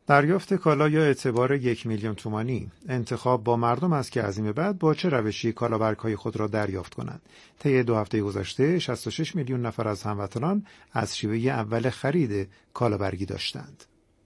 دریافت کالا یا اعتبار 1 میلیون تومانی انتخاب با مردم است که از این به بعد با چه روشی کالابرگ‌های خود را دریافت کنند. طی 2 هفته گذشته 66 میلیون نفر از هموطنان از شیوه اول خرید کالابرگی داشتند.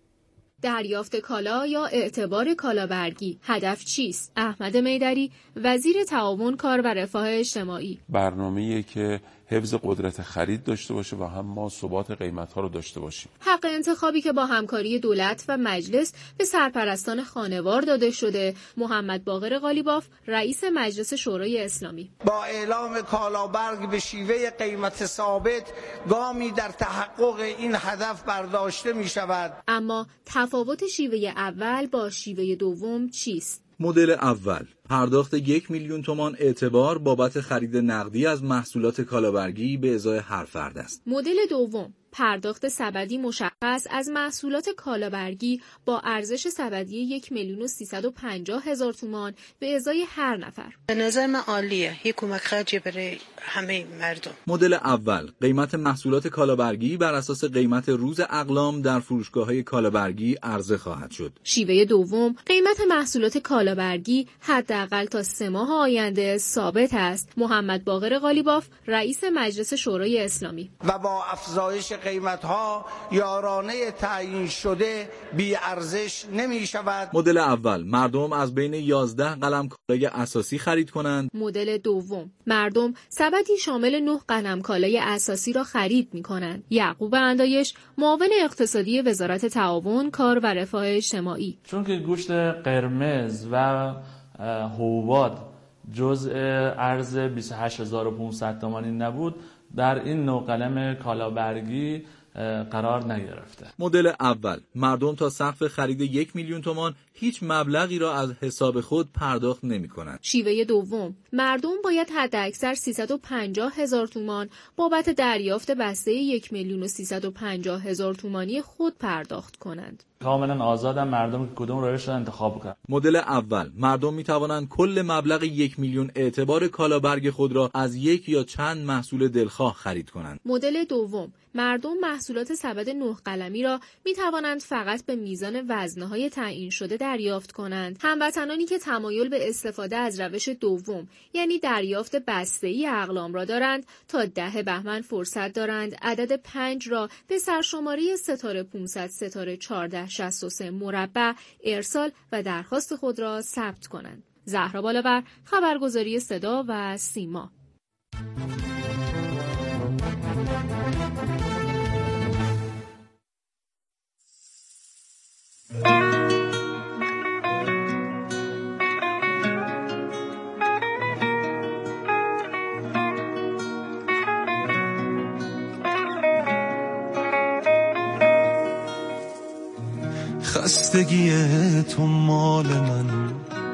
دریافت کالا یا اعتبار کالابرگی هدف چیست؟ احمد میدری، وزیر تعاون، کار و رفاه اجتماعی: برنامه‌ایه که حفظ قدرت خرید داشته باشه و هم ما ثبات قیمت‌ها رو داشته باشیم. حق انتخابی که با همکاری دولت و مجلس به سرپرستان خانوار داده شده. محمد باقر قالیباف، رئیس مجلس شورای اسلامی: با اعلام کالابرگ به شیوه قیمت ثابت گامی در تحقق این هدف برداشته می شود. اما تفاوت شیوه اول با شیوه دوم چیست؟ مدل اول پرداخت 1 میلیون تومان اعتبار بابت خرید نقدی از محصولات کالابرگی به ازای هر فرد است. مدل دوم پرداخت سبدی مشخص از محصولات کالابرگی با ارزش سبدی 1,350,000 تومان به ازای هر نفر. به نظر من عالیه، یک کمک خرجی برای همه مردم. مدل اول قیمت محصولات کالابرگی بر اساس قیمت روز اقلام در فروشگاه‌های کالابرگی عرضه خواهد شد. شیوه دوم قیمت محصولات کالابرگی حداقل تا 3 ماه آینده ثابت است. محمد باقر قالیباف، رئیس مجلس شورای اسلامی: و با افزایش قیمت‌ها یارانه تعیین شده بی ارزش نمی شود. مدل اول مردم از بین 11 قلم کالای اساسی خرید کنند. مدل دوم مردم سبدی شامل 9 قلم کالای اساسی را خرید می کنند. یعقوب اندایش، معاون اقتصادی وزارت تعاون، کار و رفاه اجتماعی: چون که گوشت قرمز و حبوبات جزء ارز 28,500 تومانی نبود، در این نوع قلم کالابرگی قرار نگرفته. مدل اول مردم تا سقف خرید 1 میلیون تومان هیچ مبلغی را از حساب خود پرداخت نمی کنند. شیوه دوم مردم باید حداکثر 350,000 تومان بابت دریافت بسته 1,350,000 تومانی خود پرداخت کنند. کاملا آزادن مردم که کدوم روش را انتخاب کنند. مدل اول مردم می توانند کل مبلغ 1 میلیون اعتبار کالابرگ خود را از یک یا چند محصول دلخواه خرید کنند. مدل دوم مردم محصولات سبد 9 قلمی را می توانند فقط به میزان وزنه‌های تعیین شده دریافت کنند. هموطنانی که تمایل به استفاده از روش دوم یعنی دریافت بسته‌ای اقلام را دارند تا 10 بهمن فرصت دارند عدد 5 را به سرشماره ستاره 500 ستاره 1463 مربع ارسال و درخواست خود را ثبت کنند. زهرا بالاور، خبرگزاری صدا و سیما. خستگی تو مال من،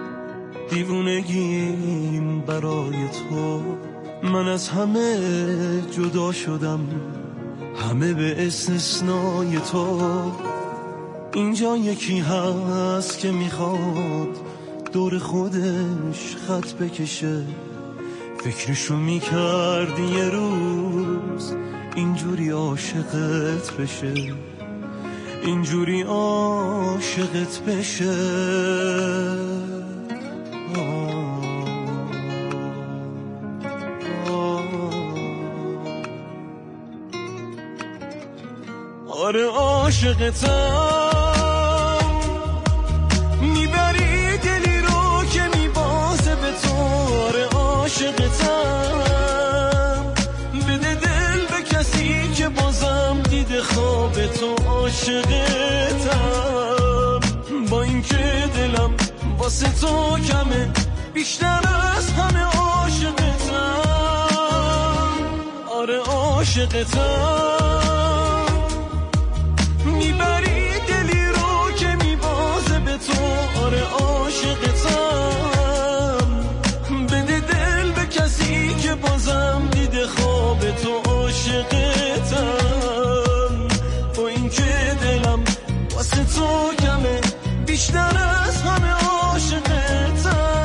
دیوونگیم برای تو، من از همه جدا شدم، همه به استثنای تو. اینجا یکی هست که میخواد دور خودش خط بکشه، فکرشو میکرد یه روز اینجوری عاشقت بشه، اینجوری عاشقت بشه. آره عاشقتم، میبری دلی رو که میبازه به تو. آره عاشقتم، بده دل به کسی که بازم دیده خواب تو. عاشقتم، با این که دلم واسه تو کمه، بیشتر از همه عاشقتم. آره عاشقتم، میبری دلی رو که میبازه به تو. آره عاشقتم، بده دل به کسی که بازم دیده خواب تو. عاشقتم، با این که دلم واسه تو کمه، بیشتر از همه عاشقتم.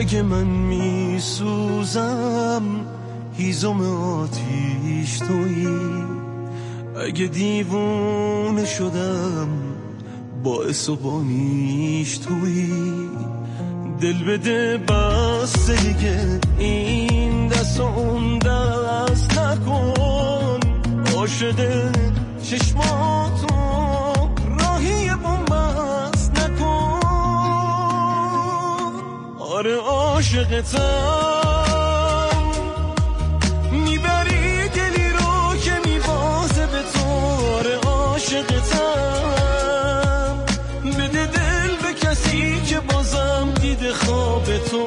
اگه من میسوزم هیزم آتیش تویی، اگه دیوونه شدم باعث و بانیش تویی. دل بده بس دیگه این دست و اون دست نکن، عاشق چشماتو راهی بومبست نکن. آره عاشقتم، میبری دلی رو که میبازه به تو. آره عاشقتم، بده دل به کسی که بازم دیده خواب تو.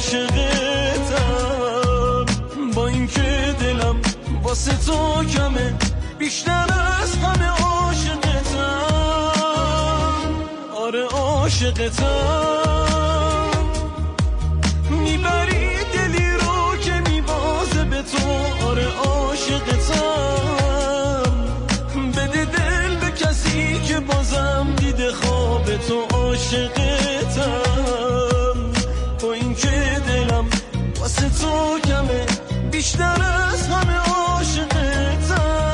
عاشقتم با اینکه دلم واسه تو کمه، بیشتر از همه عاشقتم. آره عاشقتم، میبری دلی رو که میبازه به تو. آره عاشقتم، بده دل به کسی که بازم دیده خواب تو. عاشقتم با این که دلم واسه تو کمه، بیشتر از همه عاشقتم.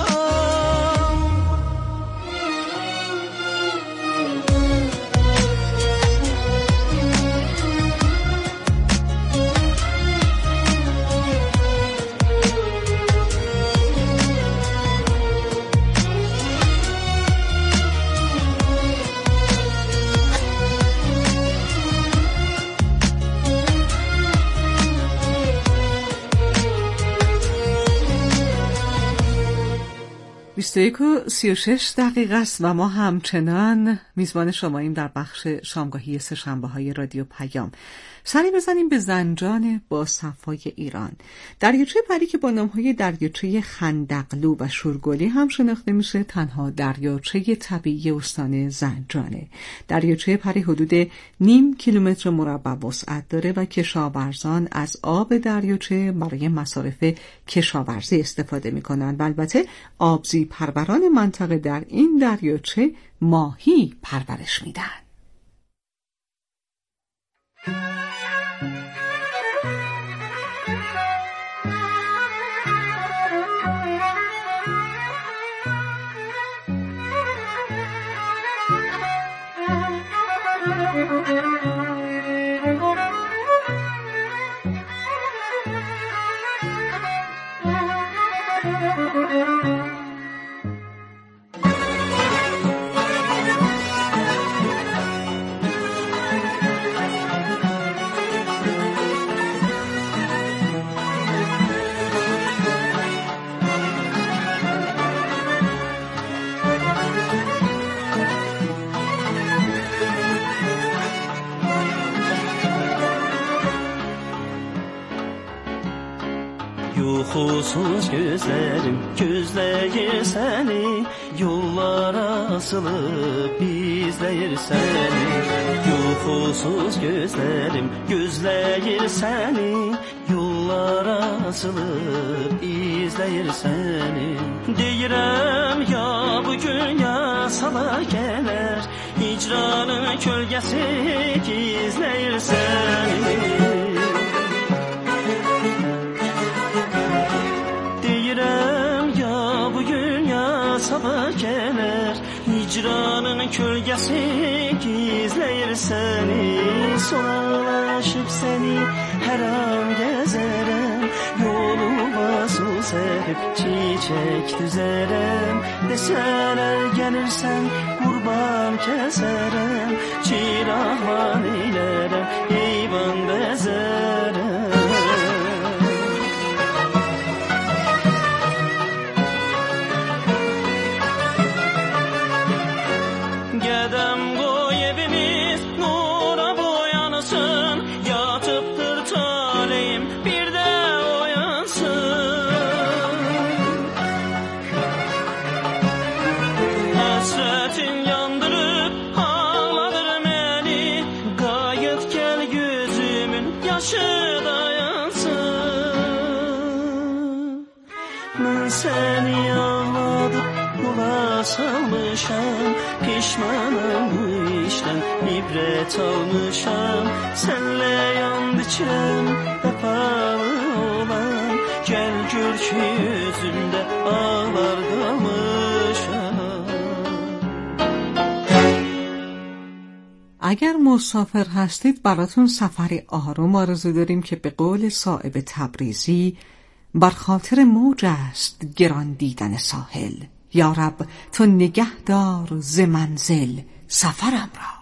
21:36 است و ما همچنان میزبان شماییم در بخش شامگاهی سه‌شنبه‌های رادیو پیام. سری بزنیم به زنجان با صفای ایران. دریاچه پری که با نام‌های دریاچه خندقلو و شورگلی هم شناخته میشه، تنها دریاچه طبیعی استان زنجانه. دریاچه پری حدود 0.5 کیلومتر مربع وسعت داره و کشاورزان از آب دریاچه برای مصارف کشاورزی استفاده میکنن و البته آبزی پروران منطقه در این دریاچه ماهی پرورش میدن. Uykusuz gözlerim gözleyir seni, yollara asılıp izleyir seni. Uykusuz gözlerim gözleyir seni, yollara asılıp izleyir seni. Deyirəm ya bugün ya sabah gələr, hicranın kölgəsi gizləyir səni. Sabah gələr, hicranın kölgəsi gizləyir səni. Soralaşıb səni hər an gəzərəm, yoluma su sərib çiçək düzərəm. Desələr gəlirsən qurban kəsərəm, çirahman eylərəm, eyvan bəzərəm. Seni ağladım, yola salmışam, pişmanmışdan ibret almışam. Senle yandı çilem defalı olan, gel gör ki yüzünde ağlardamışam. اگر مسافر هستید براتون سفری آروم آرزو داریم که به قول صائب تبریزی بر خاطر موج است گران دیدن ساحل. یا رب تو نگه دار ز منزل سفرم را.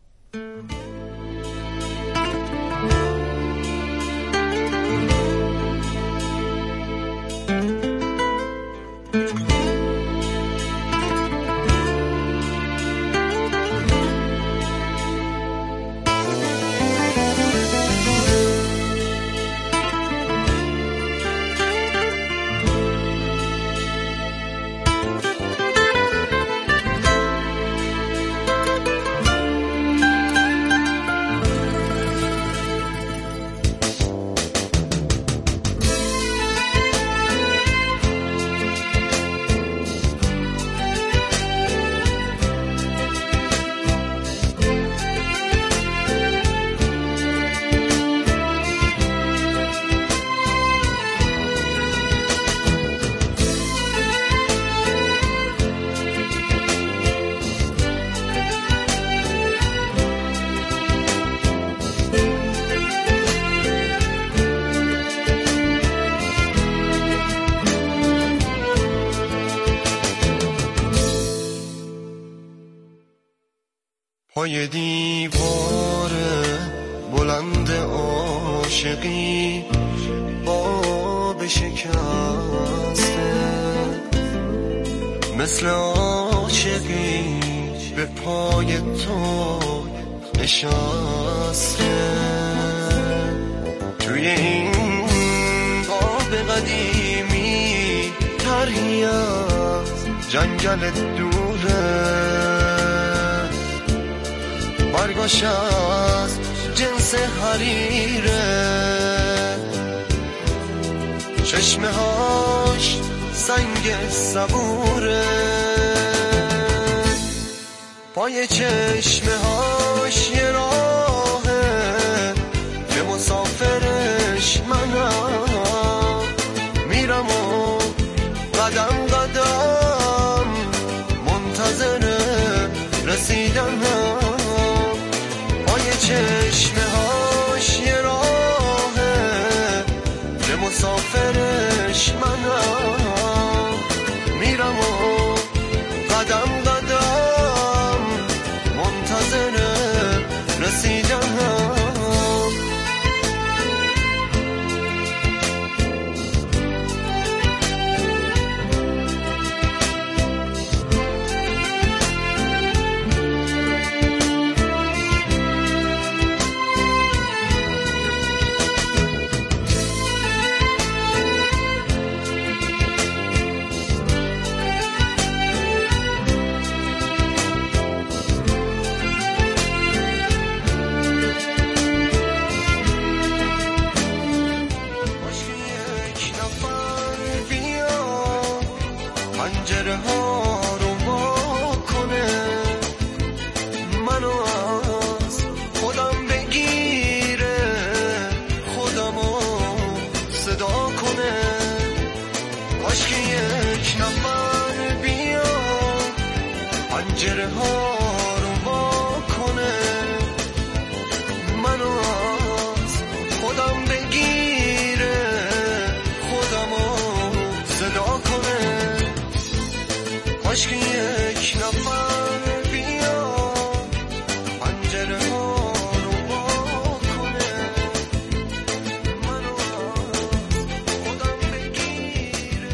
پای دیوار بلند عاشقی باب شکسته، مثل عاشقی به پای تو نشسته. توی این باب قدیمی طرحی از جنگل دوره، برگاش از جنس حریره، چشمه هاش سنگ صبوره، پای چشمه هاش یه راهه که مسافرش منم، میرم و قدم قدم منتظر رسیدنم. چشمه هاش یه راهه که مسافرش منم، میرم و قدم قدم منتظر رسیدنم. پنجره ها رو وا کنه، منو از خودم بگیره، خودمو صدا کنه. کاش که یک نفر بیاد پنجره ها رو وا کنه، منو از خودم بگیره، خودمو صدا کنه. کاش که یک نفر بیاد پنجره ها رو وا کنه، منو از خودم بگیره.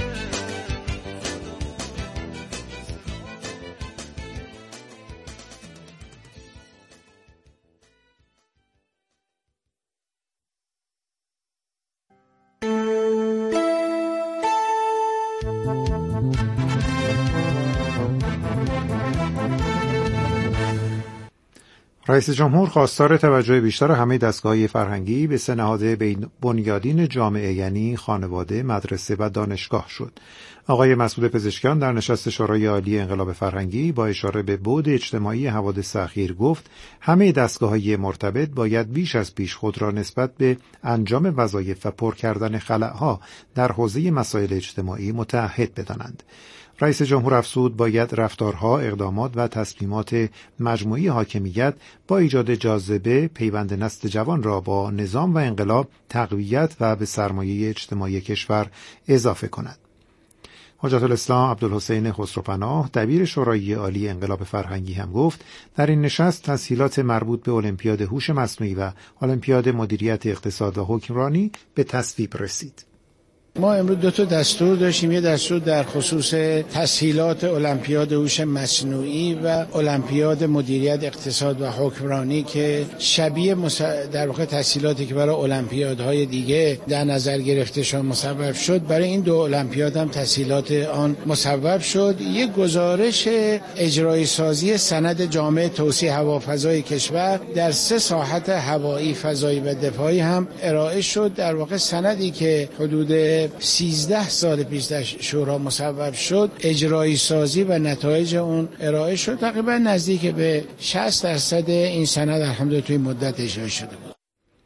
رئیس جمهور خواستار توجه بیشتر همه دستگاه‌های فرهنگی به 3 نهاد بنیادین جامعه یعنی خانواده، مدرسه و دانشگاه شد. آقای مسعود پزشکیان در نشست شورای عالی انقلاب فرهنگی با اشاره به بعد اجتماعی حوادث اخیر گفت همه دستگاه‌های مرتبط باید بیش از پیش خود را نسبت به انجام وظایف و پر کردن خلأها در حوزه مسائل اجتماعی متعهد بدانند. رئیس جمهور افزود باید رفتارها، اقدامات و تصمیمات مجموعی حاکمیت با ایجاد جاذبه پیوند نسل جوان را با نظام و انقلاب تقویت و به سرمایه اجتماعی کشور اضافه کند. حجت الاسلام عبدالحسین خسروپناه دبیر شورای عالی انقلاب فرهنگی هم گفت در این نشست تسهیلات مربوط به المپیاد هوش مصنوعی و المپیاد مدیریت اقتصاد و حکمرانی به تصویب رسید. ما امروز 2 تا دستور داشتیم. یه دستور در خصوص تسهیلات المپیاد هوش مصنوعی و المپیاد مدیریت اقتصاد و حکمرانی که شبیه در واقع تسهیلاتی که برای المپیادهای دیگه در نظر گرفته شد مصوب شد، برای این 2 المپیاد هم تسهیلات آن مصوب شد. یک گزارش اجرایی سازی سند جامع توسعه هوافضای کشور در 3 ساحت هوایی، فضایی و دفاعی هم ارائه شد. در واقع سندی که حدود 13 سال پیش در شورا مصوب شد، اجرایی سازی و نتایج اون ارائه شد. تقریبا نزدیک به 60% این سند الحمدلله توی مدت اجرایی شده بود.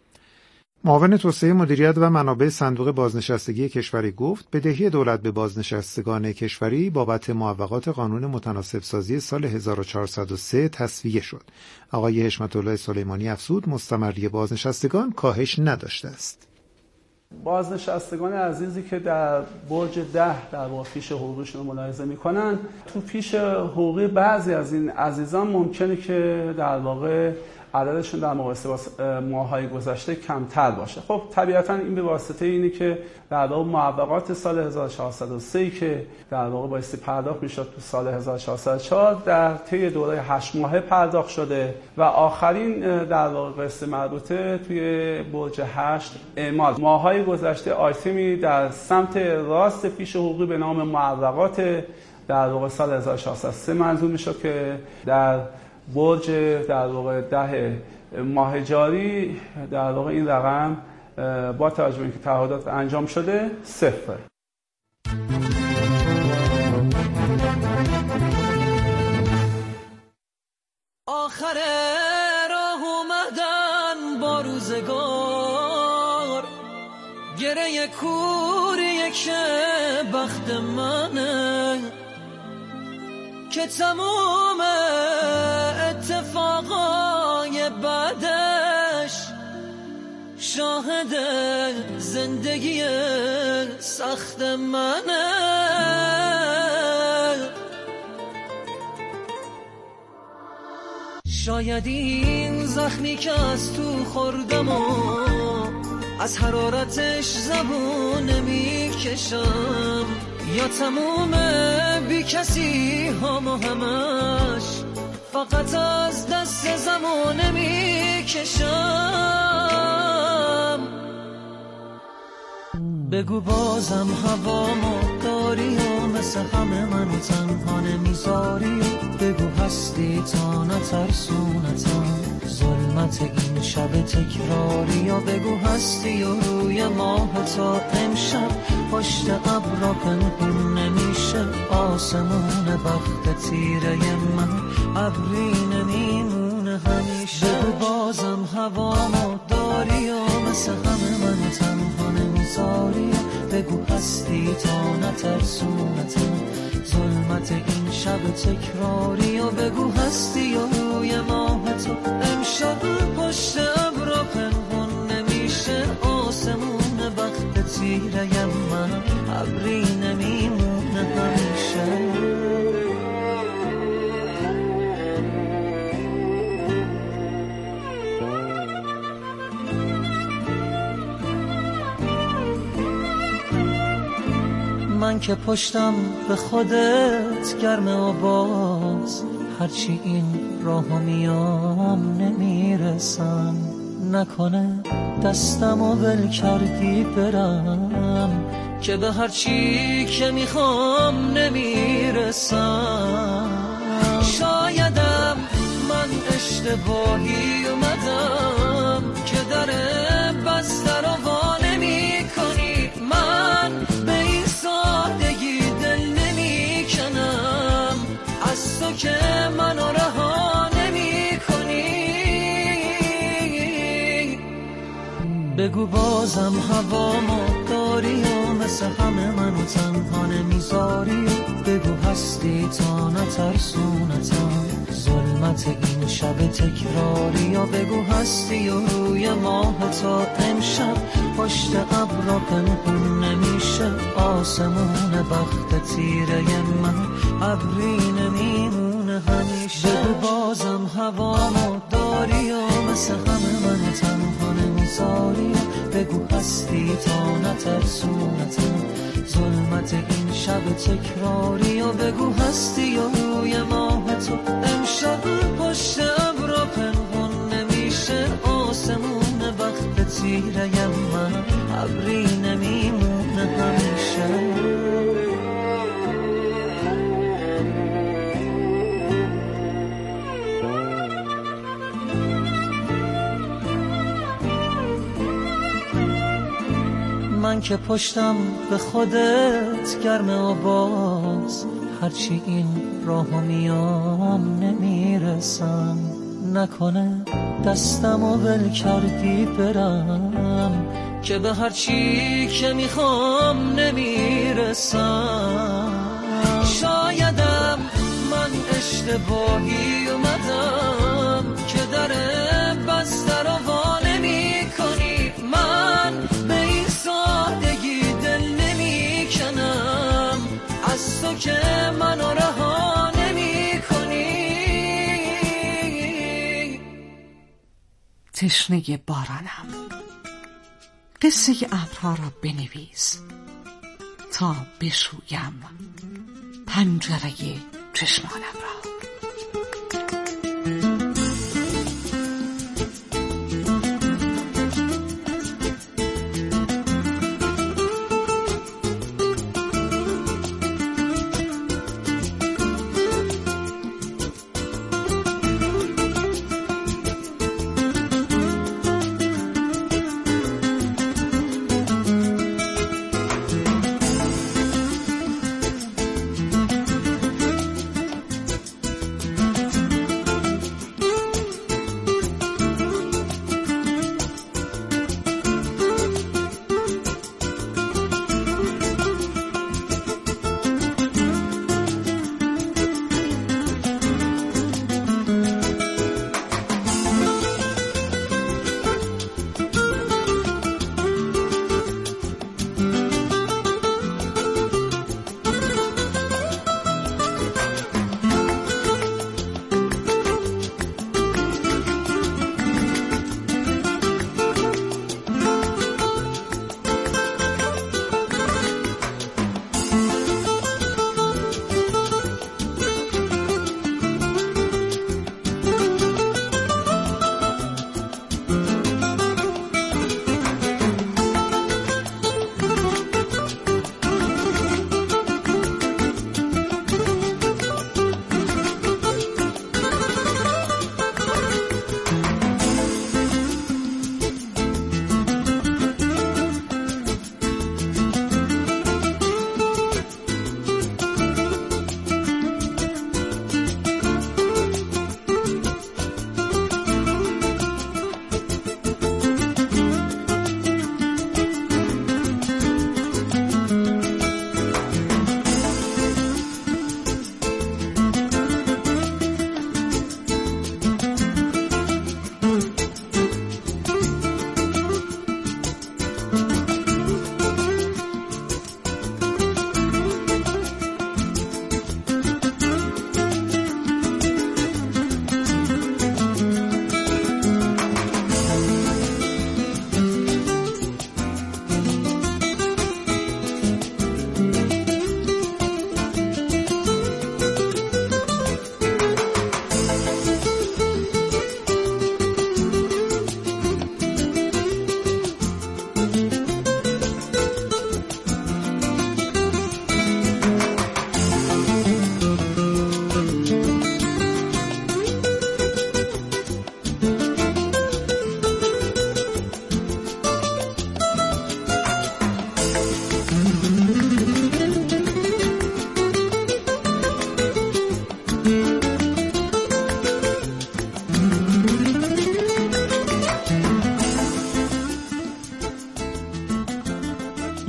معاون توسعه مدیریت و منابع صندوق بازنشستگی کشوری گفت بدهی دولت به بازنشستگان کشوری بابت معوقات قانون متناسب سازی سال 1403 تسویه شد. آقای حشمت الله سلیمانی افزود مستمری بازنشستگان کاهش نداشته است. بازنشستگان عزیزی که در برج 10 در واقع فیش حقوقشون رو ملاحظه میکنن، تو فیش حقوقی بعضی از این عزیزان ممکنه که در واقع عددشون در مقایسه با ماه‌های گذشته کمتر باشه. خب طبیعتاً این به واسطه اینه که در واقع معوقات سال 1403 که در واقع بایستی پرداخت میشد تو سال 1404 در طی دوره 8 ماهه پرداخت شده و آخرین در واقع قسط مربوطه توی برج 8 اعمال. ماه‌های گذشته آیتمی در سمت راست فیش حقوقی به نام معوقات در واقع سال 1403 منظور میشد که در برج در واقع 10 ماه جاری در واقع این رقم با توجه به اینکه تعهدات انجام شده 0. آخر راه اومدن با روزگار، گره کوریه که بخت منه که تمام اتفاقای بعدش شاهد زندگی سخت منه. شاید این زخمی که از تو خوردم و از حرارتش زبون نمیکشم، یا تموم بی کسی هم و همش فقط از دست زمان میکشم. بگو بازم هوامو داری و مثل همه منو تنها نمیذاری، بگو هستی تا نترسونتم ظلمت این شب تکراری، یا بگو هستی و روی ماه تا امشب پشت ابرا پنهون نمیشه آسمون بخت تیره من ابری نمیمونه همیشه. بگو بازم هوامو داری و مثل همه من تنها نمیذاری، بگو هستی تا نترسونتم ظلمت این شب تکراری، و بگو هستی و روی ماه تو امشب پشت ابرا پنهون نمیشه آسمون بخت تیره من ابری نمیمونه همیشه. من که پشتم به خودت گرمه و باز هرچی این راهو میام نمیرسم، نکنه دستمو ول کردی برم که به هرچی که میخوام نمیرسم. شایدم من اشتباه اشتباهی اومدم که در بسته رو وا نمی کنی. من به این سادگی دل نمی کنم از تو که منو رها نمی کنی. بگو بازم هوامو داری و مثل همه منو تنها نمیذاری. بگو هستی تا نترسونتم ظلمت این شب تکراری. یا بگو هستی و روی ماه تا امشب پشت ابرا پنهون نمیشه. آسمون بخت تیره من ابری نمیمونه همیشه. بگو بازم هوامو داری و مثل همه منو تنها نمیذاری. بگو هستی تا نترسونتم ظلمت این شب تکراری. و بگو هستی و روی ماه تو امشب پشت ابرا پنهون نمیشه. آسمون بخت تیره من ابری نمیمونه همیشه. من که پشتم به خودت گرمه و باز هرچی این راهو میام نمیرسم. نکنه دستمو ول کردی برم که به هرچی که میخوام نمیرسم. شایدم من اشتباهی اومدم که در بسته رو وا نمی کنی. من به این سادگی دل نمی کنم از تو که منو رها نمی کنی. تشنه بارانم قصه ابرها را بنویس تا بشویم پنجره چشمانم را.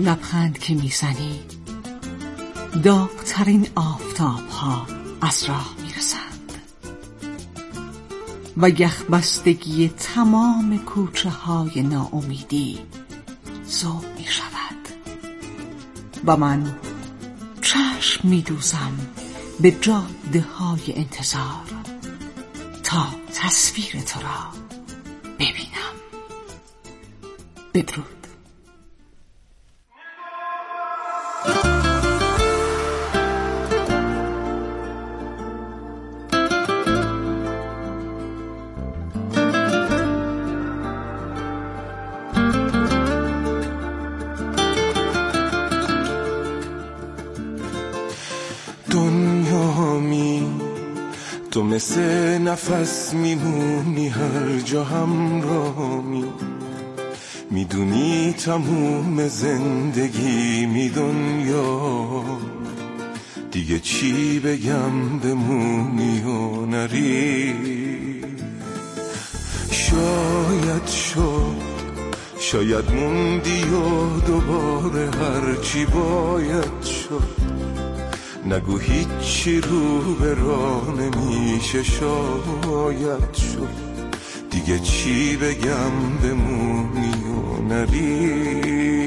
لبخند که میزنی داغ‌ترین آفتاب ها از راه میرسند و یخبستگی تمام کوچه های ناامیدی ذوب می شود و من چشم می دوزم به جاده های انتظار تا تصویر تو را ببینم. بدرود. تو مثل نفس میمونی هر جا همراهمی، میدونی تموم زندگی می دنیا، دیگه چی بگم بمونی و نری. شاید موندی و دوباره هرچی باید شد، نگو هیچی رو به راه نمیشه شاید شد، دیگه چی بگم بمونی و نری.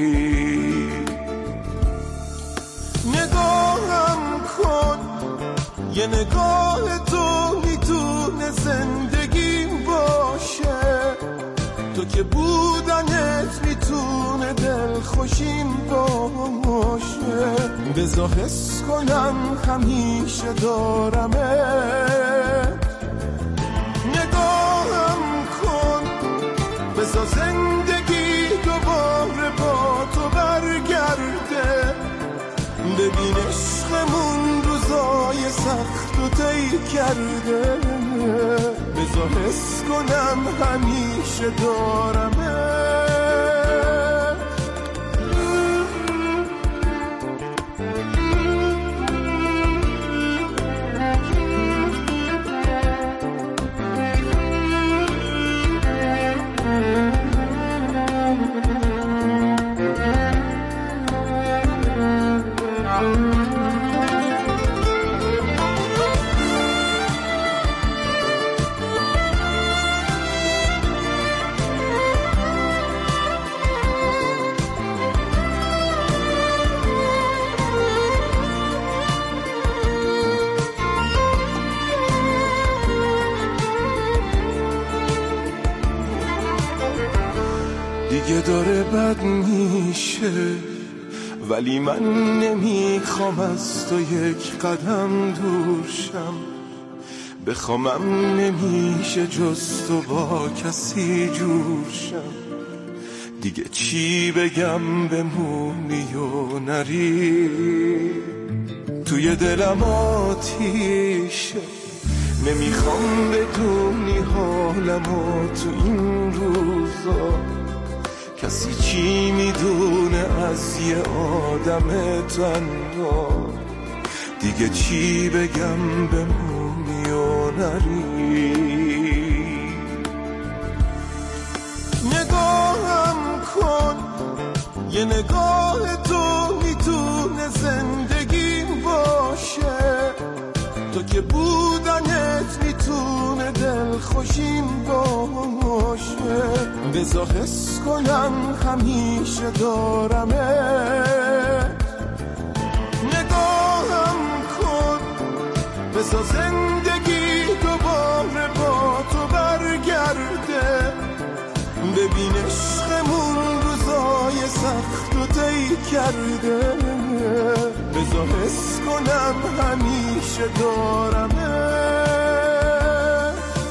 نگاهم کن یه نگاه تو میتونه زندگیم باشه، تو که بودنت میتونه دلخوشیم باشه. بذار حس کنم همیشه دارمت، نگاهم کن بذار زندگی دوباره با تو برگرده. ببین عشقمون روزای سخت و طی کرده، بذار حس کنم همیشه دارمت. دیگه داره بد میشه، ولی من نمیخوام از تو یک قدم دور شم. بخوامم نمیشه جز تو با کسی جور شم، دیگه چی بگم بمونی و نری. توی دلم آتیشه، نمیخوام بدونی حالمو تو این روزا. کسی چی میدونه از یه آدم تنها، دیگه چی بگم بمونی و نری. نگاهم کن یه نگاه تو میتونه زندگیم باشه، تو که بودنت میتونه دلخوشیم باشه. بذار حس کنم همیشه دارمت، نگاهم کن بذار زندگی دوباره با تو برگرده. ببین عشقمون روزای سخت و طی کرده، بذار حس کنم همیشه دارمت.